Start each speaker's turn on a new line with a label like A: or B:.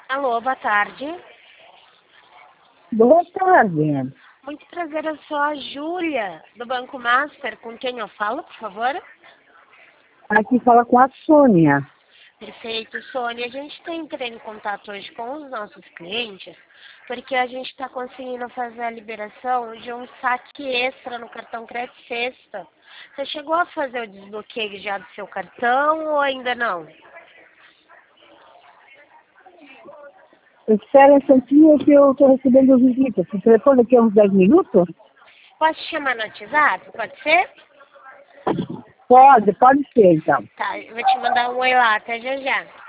A: Alô, boa tarde.
B: Boa tarde.
A: Muito prazer, eu sou a Júlia, do Banco Master. Com quem eu falo, por favor?
B: Aqui fala com a Sônia.
A: Perfeito, Sônia. A gente está entrando em contato hoje com os nossos clientes, porque a gente está conseguindo fazer a liberação de um saque extra no cartão Crédito Sexta. Você chegou a fazer o desbloqueio já do seu cartão ou ainda não?
B: Espera um instantinho que eu estou recebendo visitas. O telefone aqui é uns 10 minutos?
A: Posso te chamar no WhatsApp? Pode ser?
B: Pode ser então.
A: Tá, eu vou te mandar um oi lá. Até já já.